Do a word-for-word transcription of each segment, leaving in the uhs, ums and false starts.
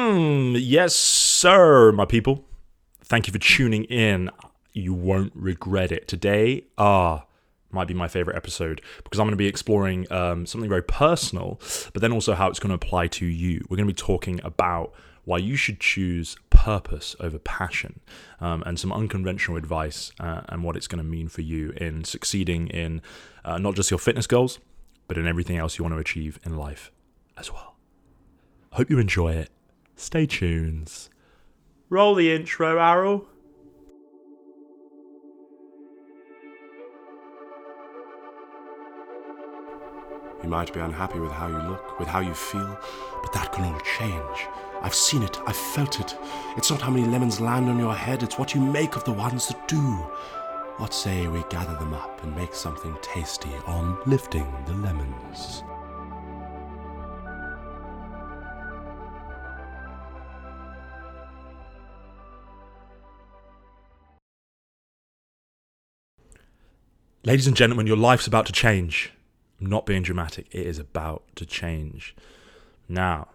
Mm, yes, sir, my people. Thank you for tuning in. You won't regret it. Today, ah, might be my favorite episode because I'm going to be exploring um, something very personal, but then also how it's going to apply to you. We're going to be talking about why you should choose purpose over passion, um, and some unconventional advice uh, and what it's going to mean for you in succeeding in uh, not just your fitness goals, but in everything else you want to achieve in life as well. I hope you enjoy it. Stay tuned. Roll the intro, Arrow. You might be unhappy with how you look, with how you feel, but that can all change. I've seen it, I've felt it. It's not how many lemons land on your head, it's what you make of the ones that do. What say we gather them up and make something tasty on Lifting the Lemons? Ladies and gentlemen, your life's about to change. I'm not being dramatic. It is about to change. Now,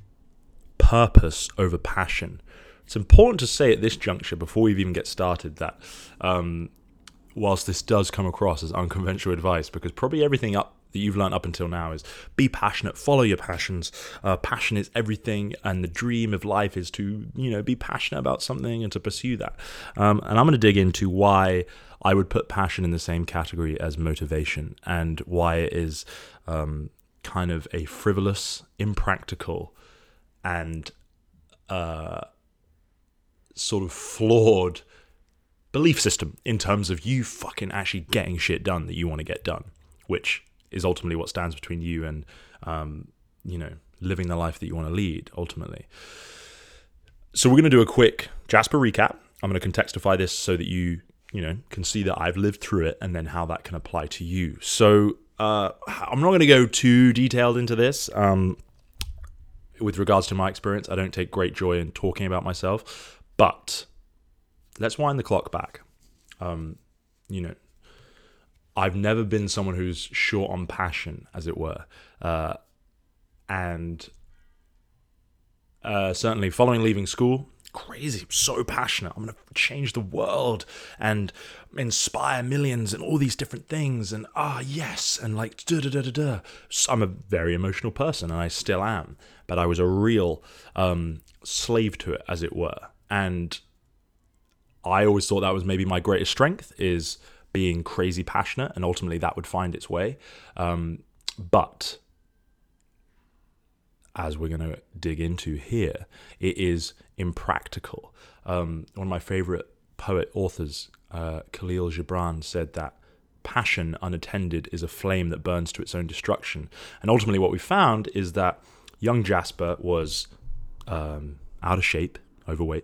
purpose over passion. It's important to say at this juncture, before we even get started, that um, whilst this does come across as unconventional advice, because probably everything up that you've learned up until now is be passionate, follow your passions. Uh, passion is everything, and the dream of life is to, you know, be passionate about something and to pursue that. Um, and I'm going to dig into why I would put passion in the same category as motivation, and why it is um, kind of a frivolous, impractical, and uh, sort of flawed belief system in terms of you fucking actually getting shit done that you want to get done, which is ultimately what stands between you and, um, you know, living the life that you want to lead, ultimately. So we're going to do a quick Jasper recap. I'm going to contextify this so that you, you know, can see that I've lived through it and then how that can apply to you. So uh, I'm not going to go too detailed into this. Um, with regards to my experience, I don't take great joy in talking about myself, but let's wind the clock back. Um, you know, I've never been someone who's short on passion, as it were. Uh, and uh, certainly following leaving school, crazy, I'm so passionate. I'm going to change the world and inspire millions and all these different things. And ah, yes. And like, da da da da da. So I'm a very emotional person, and I still am. But I was a real um, slave to it, as it were. And I always thought that was maybe my greatest strength, is being crazy passionate, and ultimately that would find its way. Um, but as we're going to dig into here, it is impractical. Um, one of my favorite poet authors, uh, Khalil Gibran, said that passion unattended is a flame that burns to its own destruction. And ultimately what we found is that young Jasper was um, out of shape, overweight,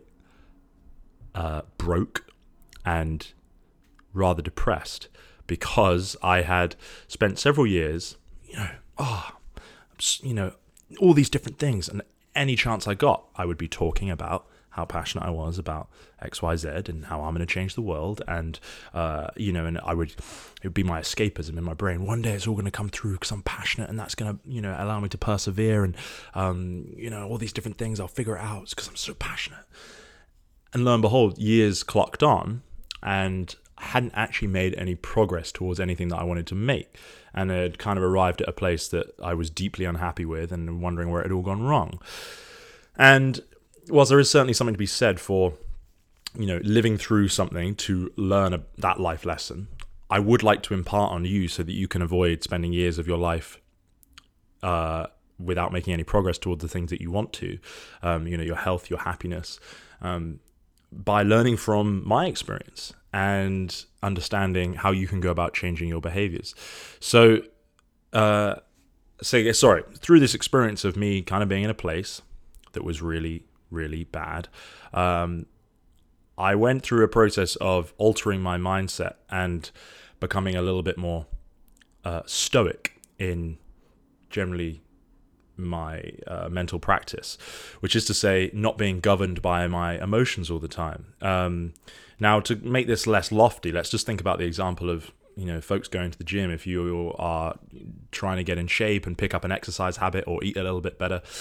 uh, broke, and rather depressed, because I had spent several years, you know, oh, you know, all these different things, and any chance I got, I would be talking about how passionate I was about X, Y, Z, and how I'm going to change the world, and uh, you know, and I would, it would be my escapism in my brain. One day it's all going to come through because I'm passionate, and that's going to, you know, allow me to persevere, and um, you know, all these different things, I'll figure it out because I'm so passionate. And lo and behold, years clocked on, and I hadn't actually made any progress towards anything that I wanted to make, and had kind of arrived at a place that I was deeply unhappy with and wondering where it had all gone wrong. And whilst there is certainly something to be said for, you know, living through something to learn a, that life lesson, I would like to impart on you so that you can avoid spending years of your life uh, without making any progress towards the things that you want to, um, you know, your health, your happiness, um, by learning from my experience and understanding how you can go about changing your behaviors. So, uh, so sorry, through this experience of me kind of being in a place that was really, really bad, um, I went through a process of altering my mindset and becoming a little bit more uh, stoic in generally my uh, mental practice, which is to say not being governed by my emotions all the time. Um, now, to make this less lofty, let's just think about the example of, you know, folks going to the gym. If you are trying to get in shape and pick up an exercise habit or eat a little bit better,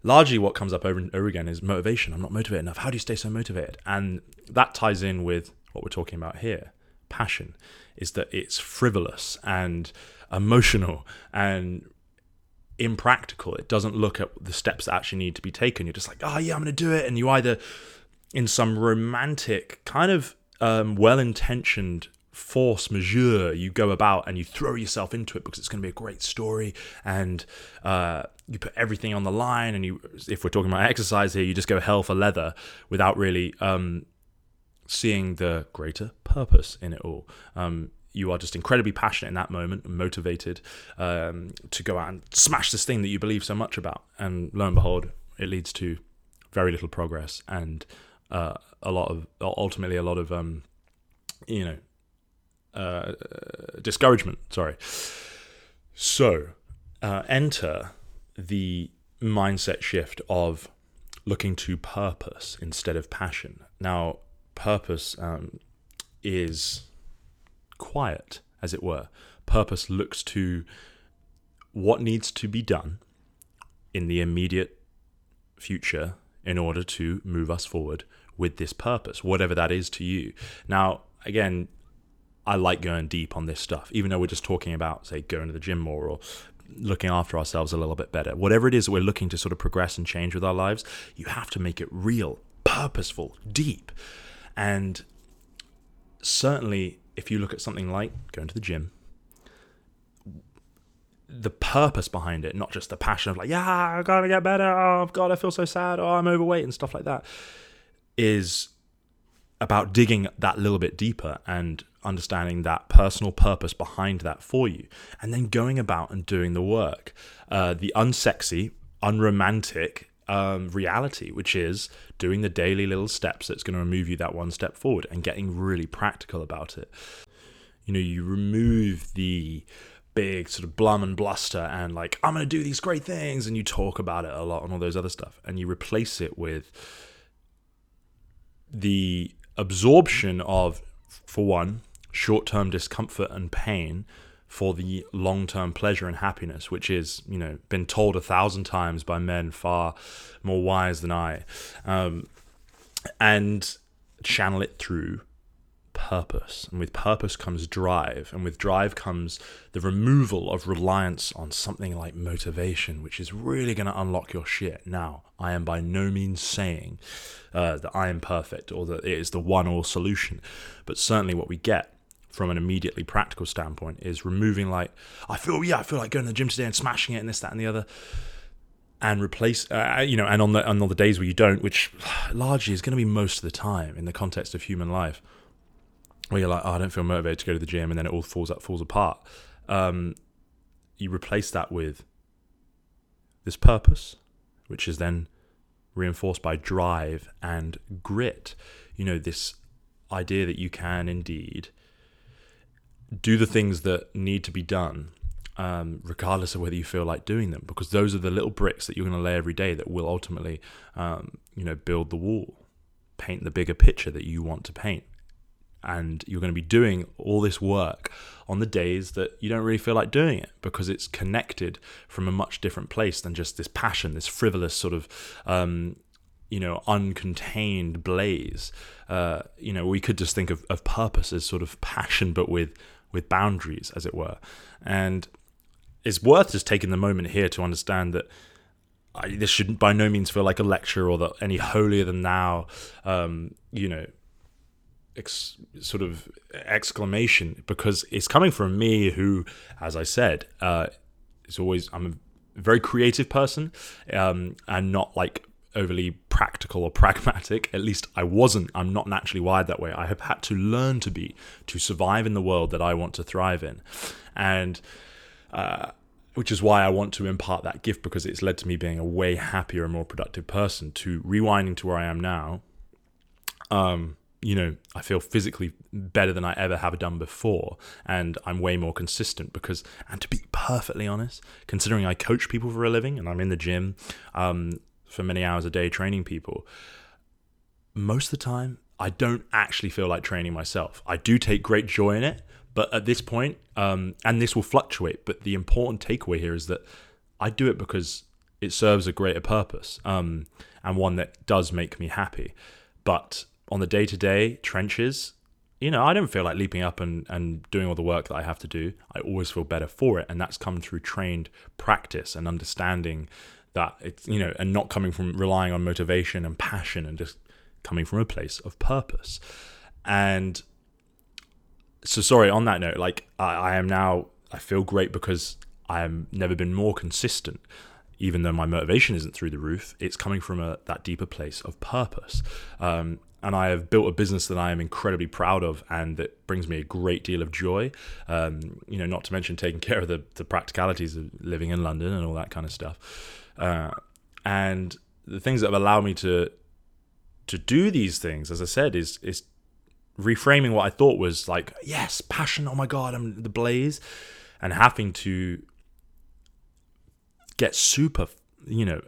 largely what comes up over and over again is motivation. I'm not motivated enough. How do you stay so motivated? And that ties in with what we're talking about here. Passion is that it's frivolous and emotional and impractical. It doesn't look at the steps that actually need to be taken. You're just like, oh yeah, I'm going to do it. And you either, in some romantic kind of um, well-intentioned force majeure, you go about and you throw yourself into it because it's going to be a great story, and uh, you put everything on the line. And you, if we're talking about exercise here, you just go hell for leather without really um, seeing the greater purpose in it all. Um, you are just incredibly passionate in that moment and motivated um, to go out and smash this thing that you believe so much about. And lo and behold, it leads to very little progress and uh, a lot of, ultimately a lot of, um, you know, uh, discouragement. Sorry. So uh, enter the mindset shift of looking to purpose instead of passion. Now, purpose um, is quiet, as it were. Purpose looks to what needs to be done in the immediate future in order to move us forward with this purpose, whatever that is to you. Now, again, I like going deep on this stuff, even though we're just talking about, say, going to the gym more or looking after ourselves a little bit better. Whatever it is that we're looking to sort of progress and change with our lives, you have to make it real, purposeful, deep. And certainly, if you look at something like going to the gym, the purpose behind it, not just the passion of like, yeah, I gotta get better, oh God, I feel so sad, oh, I'm overweight and stuff like that, is about digging that little bit deeper and understanding that personal purpose behind that for you, and then going about and doing the work, uh, the unsexy, unromantic um, reality, which is doing the daily little steps that's going to move you that one step forward and getting really practical about it. You know, you remove the big sort of blum and bluster and like, I'm going to do these great things, and you talk about it a lot and all those other stuff, and you replace it with the absorption of, for one, short-term discomfort and pain for the long-term pleasure and happiness, which is, you know, been told a thousand times by men far more wise than I, um, and channel it through purpose. And with purpose comes drive, and with drive comes the removal of reliance on something like motivation, which is really going to unlock your shit. Now, I am by no means saying uh, that I am perfect or that it is the one-all solution, but certainly what we get from an immediately practical standpoint is removing like, I feel, yeah, I feel like going to the gym today and smashing it and this, that, and the other, and replace, uh, you know, and on the, on the days where you don't, which largely is going to be most of the time in the context of human life, where you're like, oh, I don't feel motivated to go to the gym, and then it all falls up, falls apart. Um, you replace that with this purpose, which is then reinforced by drive and grit. You know, this idea that you can indeed do the things that need to be done, um, regardless of whether you feel like doing them, because those are the little bricks that you're going to lay every day that will ultimately, um, you know, build the wall, paint the bigger picture that you want to paint. And you're going to be doing all this work on the days that you don't really feel like doing it, because it's connected from a much different place than just this passion, this frivolous sort of, um, you know, uncontained blaze. Uh, you know, we could just think of, of purpose as sort of passion, but with, with boundaries, as it were. And it's worth just taking the moment here to understand that I, this shouldn't by no means feel like a lecture or that any holier than thou, um, you know, Ex, sort of exclamation, because it's coming from me who, as I said, uh, is always, I'm a very creative person, um, and not like overly practical or pragmatic. At least I wasn't. I'm not naturally wired that way. I have had to learn to be, to survive in the world that I want to thrive in. And uh, which is why I want to impart that gift, because it's led to me being a way happier and more productive person. To rewinding to where I am now, um, you know, I feel physically better than I ever have done before, and I'm way more consistent because, and to be perfectly honest, considering I coach people for a living and I'm in the gym um, for many hours a day training people, most of the time I don't actually feel like training myself. I do take great joy in it, but at this point, um, and this will fluctuate, but the important takeaway here is that I do it because it serves a greater purpose, um, and one that does make me happy. But on the day-to-day trenches, you know, I don't feel like leaping up and, and doing all the work that I have to do. I always feel better for it, and that's come through trained practice and understanding that it's, you know, and not coming from relying on motivation and passion, and just coming from a place of purpose. And so, sorry, on that note, like I, I am now, I feel great because I have never been more consistent. Even though my motivation isn't through the roof, it's coming from a, that deeper place of purpose. Um, and I have built a business that I am incredibly proud of, and that brings me a great deal of joy. Um, you know, not to mention taking care of the, the practicalities of living in London and all that kind of stuff. Uh, and the things that have allowed me to to do these things, as I said, is is reframing what I thought was like, yes, passion, oh my God, I'm the blaze, and having to get super, you know,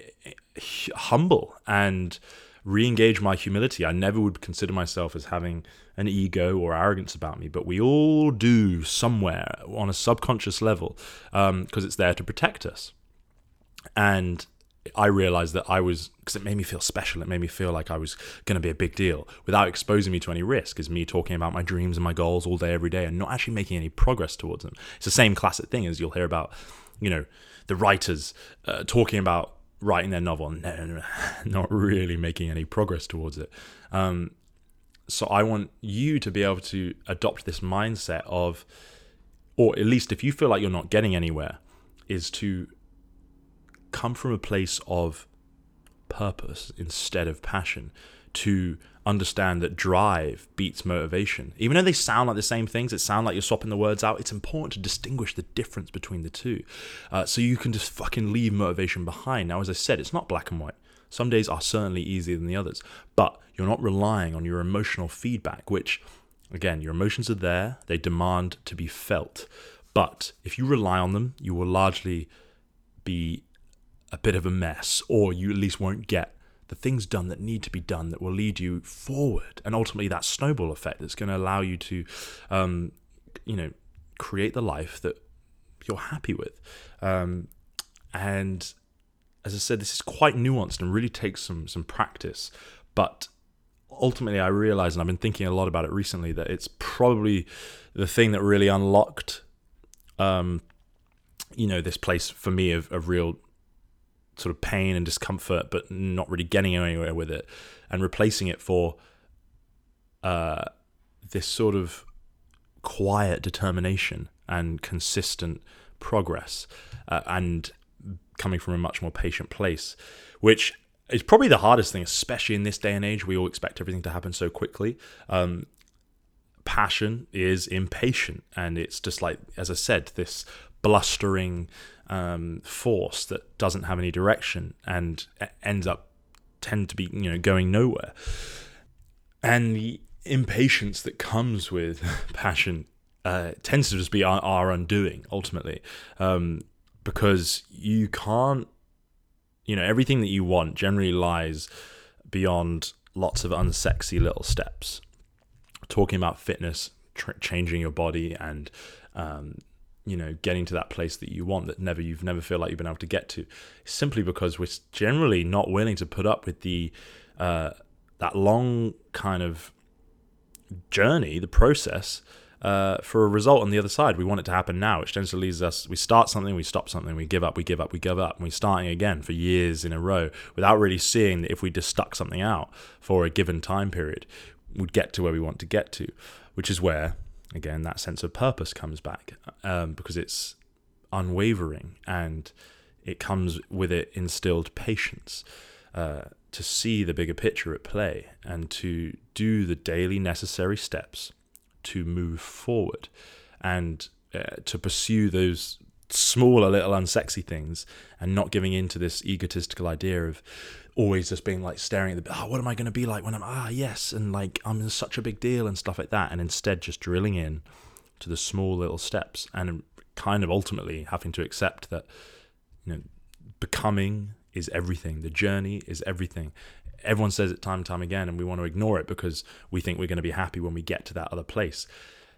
humble and re-engage my humility. I never would consider myself as having an ego or arrogance about me, but we all do somewhere on a subconscious level, um, because it's there to protect us. And I realized that I was, because it made me feel special, it made me feel like I was going to be a big deal without exposing me to any risk, is me talking about my dreams and my goals all day, every day, and not actually making any progress towards them. It's the same classic thing as you'll hear about, you know, the writers uh, talking about writing their novel, no, no, no, not really making any progress towards it. Um, so I want you to be able to adopt this mindset of, or at least if you feel like you're not getting anywhere, is to come from a place of purpose instead of passion, to understand that drive beats motivation. Even though they sound like the same things, it sounds like you're swapping the words out, it's important to distinguish the difference between the two. Uh, so you can just fucking leave motivation behind. Now, as I said, it's not black and white. Some days are certainly easier than the others, but you're not relying on your emotional feedback, which, again, your emotions are there, they demand to be felt. But if you rely on them, you will largely be a bit of a mess, or you at least won't get the things done that need to be done that will lead you forward, and ultimately that snowball effect that's going to allow you to, um, you know, create the life that you're happy with. Um, and as I said, this is quite nuanced and really takes some some practice. But ultimately, I realized, and I've been thinking a lot about it recently, that it's probably the thing that really unlocked, um, you know, this place for me of, of real sort of pain and discomfort, but not really getting anywhere with it, and replacing it for uh, this sort of quiet determination and consistent progress, uh, and coming from a much more patient place, which is probably the hardest thing, especially in this day and age. We all expect everything to happen so quickly. Um, passion is impatient, and it's just like, as I said, this blustering um, force that doesn't have any direction and ends up tend to be, you know, going nowhere. And the impatience that comes with passion uh, tends to just be our, our undoing ultimately, um, because you can't, you know, everything that you want generally lies beyond lots of unsexy little steps. Talking about fitness, tr- changing your body, and um, you know, getting to that place that you want that never you've never feel like you've been able to get to, simply because we're generally not willing to put up with the uh, that long kind of journey, the process, uh, for a result on the other side. We want it to happen now, which tends to lead us, we start something, we stop something, we give up, we give up, we give up, and we're starting again for years in a row without really seeing that if we just stuck something out for a given time period, we'd get to where we want to get to, which is where, again, that sense of purpose comes back, um, because it's unwavering and it comes with it instilled patience, uh, to see the bigger picture at play and to do the daily necessary steps to move forward, and uh, to pursue those smaller little unsexy things, and not giving into this egotistical idea of always just being like staring at the, oh, what am I going to be like when I'm, ah, yes, and like I'm such a big deal and stuff like that, and instead just drilling in to the small little steps, and kind of ultimately having to accept that, you know, becoming is everything. The journey is everything. Everyone says it time and time again, and we want to ignore it because we think we're going to be happy when we get to that other place.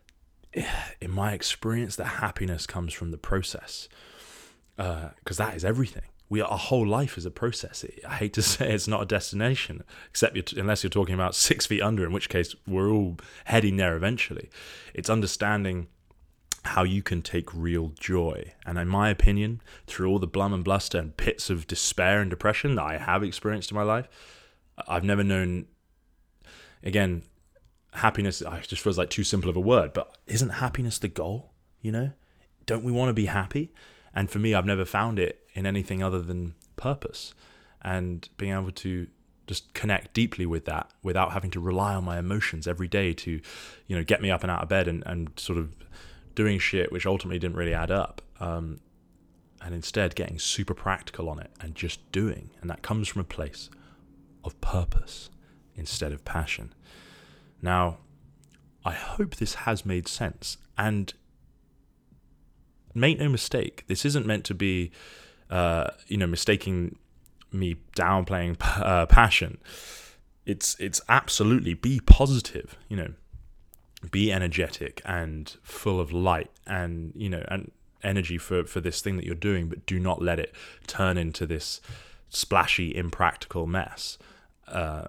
In my experience, the happiness comes from the process, because uh, that is everything. We our whole life is a process. I hate to say it's not a destination, except you're t- unless you're talking about six feet under, in which case we're all heading there eventually. It's understanding how you can take real joy. And in my opinion, through all the blum and bluster and pits of despair and depression that I have experienced in my life, I've never known, again, happiness, it just feels like too simple of a word, but isn't happiness the goal? You know, don't we want to be happy? And for me, I've never found it in anything other than purpose, and being able to just connect deeply with that without having to rely on my emotions every day to, you know, get me up and out of bed and, and sort of doing shit which ultimately didn't really add up. Um, and instead getting super practical on it and just doing. And that comes from a place of purpose instead of passion. Now, I hope this has made sense. And make no mistake, this isn't meant to be, uh, you know, mistaking me downplaying uh, passion. It's it's absolutely be positive, you know, be energetic and full of light and, you know, and energy for, for this thing that you're doing, but do not let it turn into this splashy, impractical mess. Uh,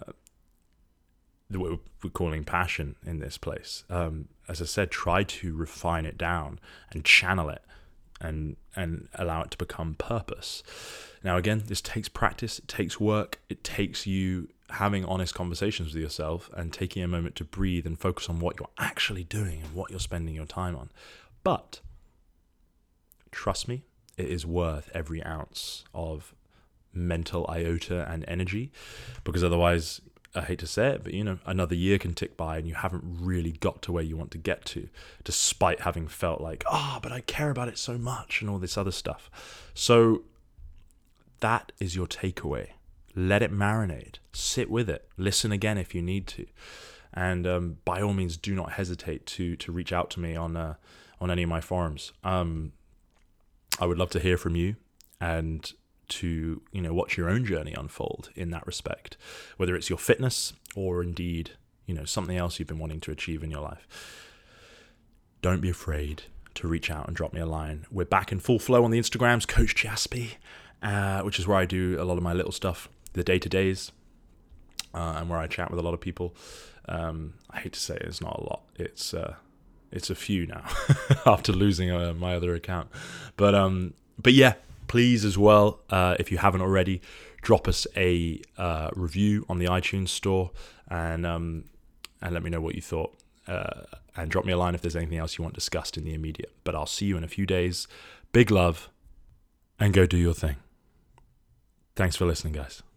that we're, we're calling passion in this place. Um, as I said, try to refine it down and channel it and and allow it to become purpose. Now, again, this takes practice, it takes work, it takes you having honest conversations with yourself and taking a moment to breathe and focus on what you're actually doing and what you're spending your time on. But trust me, it is worth every ounce of mental iota and energy, because otherwise, I hate to say it, but you know, another year can tick by and you haven't really got to where you want to get to, despite having felt like, ah, oh, but I care about it so much and all this other stuff. So that is your takeaway. Let it marinate. Sit with it. Listen again if you need to. And um, by all means, do not hesitate to to reach out to me on uh, on any of my forums. Um, I would love to hear from you and to, you know, watch your own journey unfold in that respect, whether it's your fitness or indeed, you know, something else you've been wanting to achieve in your life. Don't be afraid to reach out and drop me a line. We're back in full flow on the Instagrams, Coach Jaspy, uh, which is where I do a lot of my little stuff, the day-to-days, uh, and where I chat with a lot of people. Um, I hate to say it, it's not a lot. It's uh, it's a few now after losing uh, my other account. But um, but yeah, please as well, uh, if you haven't already, drop us a uh, review on the iTunes store and um, and let me know what you thought. Uh, and drop me a line if there's anything else you want discussed in the immediate. But I'll see you in a few days. Big love, and go do your thing. Thanks for listening, guys.